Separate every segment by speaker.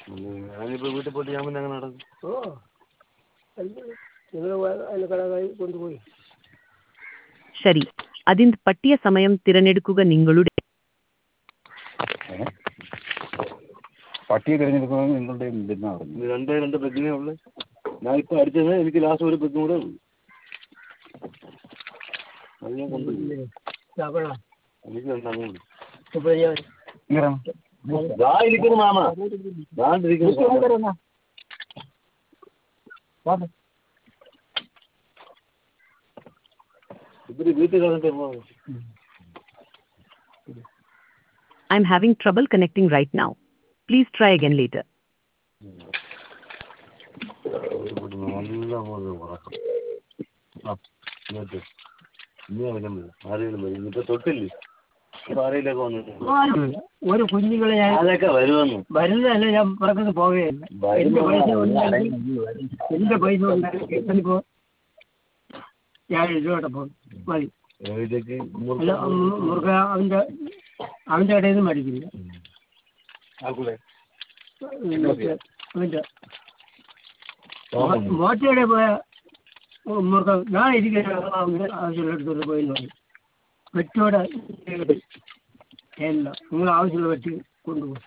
Speaker 1: ഞാനിപ്പോൾ വീട്ടിൽ പോയിട്ട് ഞാൻ പിന്നെ അങ്ങനെ നടക്കും.
Speaker 2: നിങ്ങൾ അതിന് കടകായി കൊണ്ടുപോയി.
Speaker 3: ശരി, അതിന് പറ്റിയ സമയം തിരഞ്ഞെടുക്കുക. നിങ്ങളുടെ
Speaker 4: പട്ടിയെ തിരഞ്ഞെടുക്കുന്നത് നിങ്ങളുടെ എന്തെന്നാ പറഞ്ഞു?
Speaker 1: രണ്ട് പെഗ്ഗിനേ ഉള്ളു. ഞാനിപ്പോൾ അടിച്ചത് എനിക്ക് ലാസ്റ്റ് ഒരു പെഗ്ഗും കൂടെ ഉള്ളു. അത് ഞാൻ കൊണ്ടുപോയി. എനിക്ക് രണ്ടാമത് ഇരിക്കുന്നു മാമ. ഇവര് വീട്ടിൽ കളഞ്ഞിട്ട്
Speaker 3: I'm having trouble connecting right now. Please try again later.
Speaker 1: നല്ല പോലെ ഉറക്കം. ആരെങ്കിലും വരും. ഇപ്പൊ തൊട്ടില്ലേ ഇപ്പൊ ആരെയിലൊക്കെ വന്നിട്ടുണ്ട്.
Speaker 2: ഒരു കുഞ്ഞുങ്ങളെ
Speaker 1: അതൊക്കെ വരുമെന്ന്
Speaker 2: വരുന്നതല്ല, ഞാൻ പുറത്തുനിന്ന് പോവുകയല്ല. എന്റെ പൈസ ഉണ്ടായിപ്പോ ഞാൻ ഇതിലോട്ട് പോകും മതി. അല്ല മുറുക അവന്റെ കടയിൽ നിന്ന് മേടിക്കില്ല. മോറ്റയുടെ പോയ മുറുക ഞാൻ ഇരിക്കുന്ന ആവശ്യമുള്ള എടുത്തോണ്ട് പോയെന്ന് പറയും. വെറ്റോടെ എല്ലാം നിങ്ങൾ ആവശ്യമുള്ള വെട്ടി കൊണ്ടുപോകും.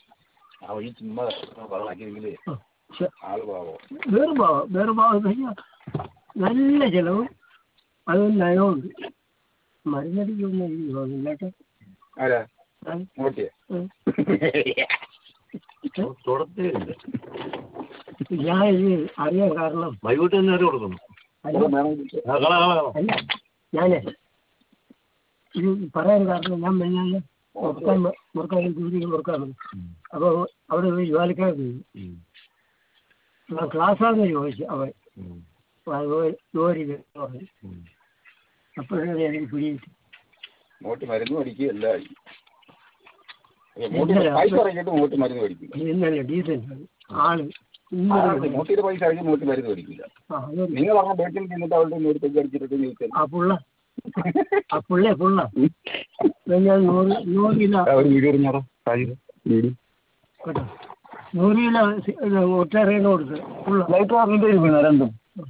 Speaker 2: വേറെ ഭാവം കഴിഞ്ഞാൽ നല്ല ചിലവും അതും നയവുമുണ്ട്. മരുന്നടിക്കൊന്നും ഇല്ലാട്ടെ. ഞാൻ ഇത് അറിയാൻ കാരണം
Speaker 1: വൈകിട്ട് തന്നെ കൊടുക്കുന്നു.
Speaker 2: അല്ല ഞാനേ ഇത് പറയാൻ കാരണം ഞാൻ മെഞ്ഞാന്ന് മുറുക്കാൻ മുറുക്കാറുണ്ട്. അപ്പോൾ അവിടെ ഒരു ജോലിക്കാർ ക്ലാസ്സാണെന്ന് ചോദിച്ചു അവൻ. ജോലി പറഞ്ഞു. അപ്പോഴാണ് എനിക്ക് പിടിയിട്ട് ഇന്നലെ ഡീസൻ്റ് ആള് ആ പുള്ള 100 കിലോ കേട്ടോ. 100 കിലോ ഒറ്ററിയാണ് കൊടുത്തത്.
Speaker 4: രണ്ടും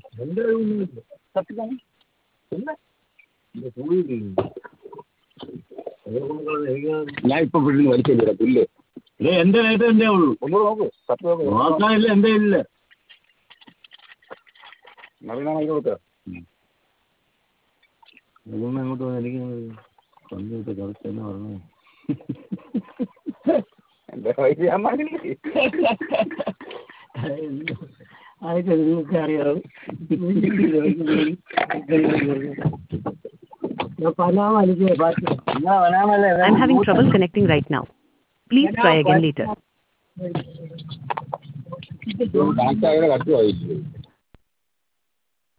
Speaker 4: ഞാൻ ഇപ്പൊ വീട്ടിൽ വലിച്ചില്ല പുല്ല്.
Speaker 1: എന്റെ റേറ്റ് എന്തേ ഉള്ളൂ.
Speaker 4: ഒന്ന് നോക്ക്,
Speaker 1: നോക്കാനില്ല. എന്റെ ഇല്ല.
Speaker 4: കൊടുക്ക
Speaker 1: അങ്ങോട്ട് എനിക്ക് പഞ്ചായത്ത് കളിച്ചെന്ന് പറഞ്ഞു.
Speaker 4: എന്റെ പൈസ
Speaker 2: അതൊക്കെ നിങ്ങൾക്ക് അറിയാം.
Speaker 3: I'm having trouble connecting right now. Please try again later.
Speaker 4: കണക്റ്റായ കറക്റ്റ് വായിച്ചു.